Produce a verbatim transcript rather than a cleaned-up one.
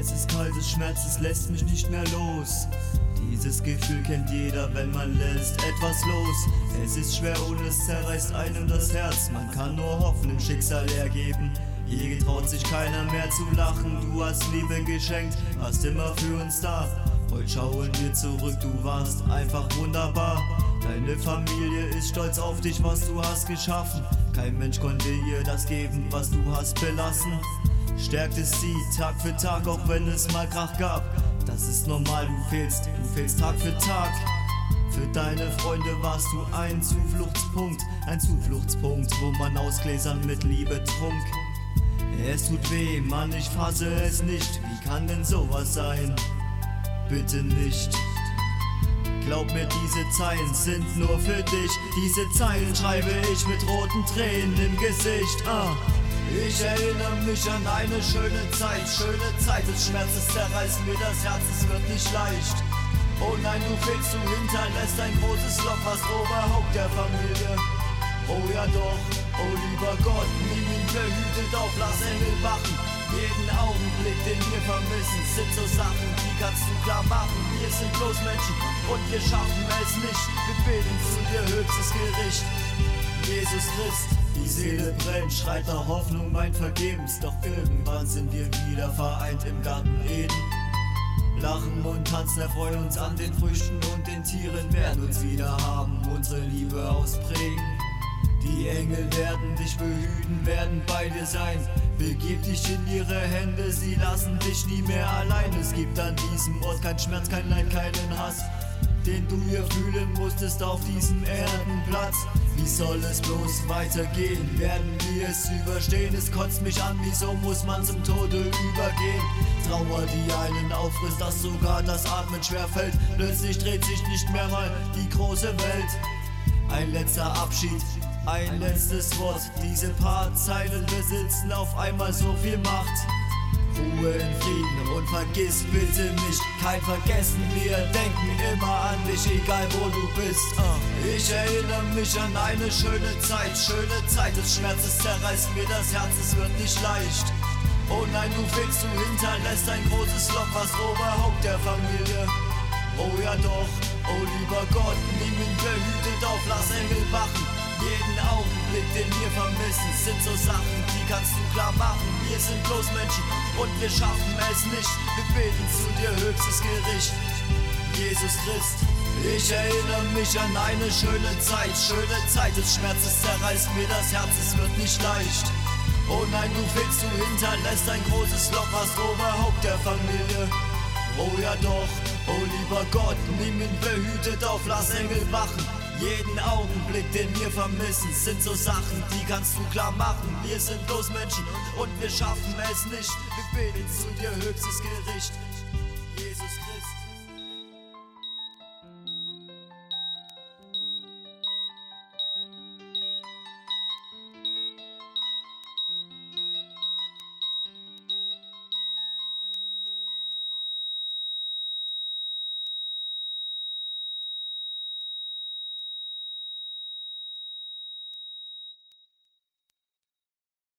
Es ist kalt, es schmerzt, es lässt mich nicht mehr los. Dieses Gefühl kennt jeder, wenn man lässt etwas los. Es ist schwer und es zerreißt einem das Herz. Man kann nur hoffen, im Schicksal ergeben. Hier traut sich keiner mehr zu lachen. Du hast Liebe geschenkt, warst immer für uns da. Heute schauen wir zurück, du warst einfach wunderbar. Deine Familie ist stolz auf dich, was du hast geschaffen. Kein Mensch konnte ihr das geben, was du hast belassen. Stärkt es sie Tag für Tag, auch wenn es mal Krach gab. Das ist normal, du fehlst, du fehlst Tag für Tag. Für deine Freunde warst du ein Zufluchtspunkt, ein Zufluchtspunkt, wo man aus Gläsern mit Liebe trunk. Es tut weh, Mann, ich fasse es nicht. Wie kann denn sowas sein? Bitte nicht. Glaub mir, diese Zeilen sind nur für dich. Diese Zeilen schreibe ich mit roten Tränen im Gesicht. Ah. Ich erinnere mich an eine schöne Zeit, schöne Zeit des Schmerzes zerreißt mir das Herz, es wird nicht leicht. Oh nein, du fehlst, du hinterlässt ein großes Loch, fast Oberhaupt der Familie. Oh ja doch, oh lieber Gott, nimm ihn behütet auf, lass Engel wachen. Jeden Augenblick, den wir vermissen, sind so Sachen, die kannst du klar machen. Wir sind bloß Menschen und wir schaffen es nicht. Wir beten zu dir höchstes Gericht. Jesus Christ, die Seele brennt, schreit nach Hoffnung, mein Vergebens. Doch irgendwann sind wir wieder vereint im Garten Eden. Lachen und tanzen, erfreuen uns an den Früchten und den Tieren, werden uns wieder haben, unsere Liebe ausprägen. Die Engel werden dich behüten, werden bei dir sein. Begib dich in ihre Hände, sie lassen dich nie mehr allein. Es gibt an diesem Ort kein Schmerz, kein Leid, keinen Hass, den du hier fühlen musstest auf diesem Erdenplatz. Wie soll es bloß weitergehen? Werden wir es überstehen? Es kotzt mich an, wieso muss man zum Tode übergehen? Trauer, die einen auffrisst, dass sogar das Atmen schwerfällt. Plötzlich dreht sich nicht mehr mal die große Welt. Ein letzter Abschied, ein letztes Wort. Diese paar Zeilen besitzen auf einmal so viel Macht. Ruhe in Frieden und vergiss bitte nicht, kein Vergessen, wir denken immer an dich, egal wo du bist. Ich erinnere mich an eine schöne Zeit, schöne Zeit des Schmerzes zerreißt mir das Herz, es wird nicht leicht. Oh nein, du fehlst, du hinterlässt ein großes Loch, fast Oberhaupt der Familie. Oh ja doch, oh lieber Gott, nimm ihn behütet auf, lass Engel wachen. Jeden Augenblick, den wir vermissen, sind so Sachen, die kannst du klar machen. Wir sind bloß Menschen und wir schaffen es nicht. Wir beten zu dir höchstes Gericht. Jesus Christ, ich erinnere mich an eine schöne Zeit, schöne Zeit des Schmerzes zerreißt mir das Herz, es wird nicht leicht. Oh nein, du fehlst, du hinterlässt ein großes Loch, fast Oberhaupt der Familie. Oh ja doch, oh lieber Gott, nimm ihn behütet auf, lass Engel wachen. Jeden Augenblick, den wir vermissen, sind so Sachen, die kannst du klar machen. Wir sind bloß Menschen und wir schaffen es nicht. Wir beten zu dir höchstes Gericht. Jesus Christ.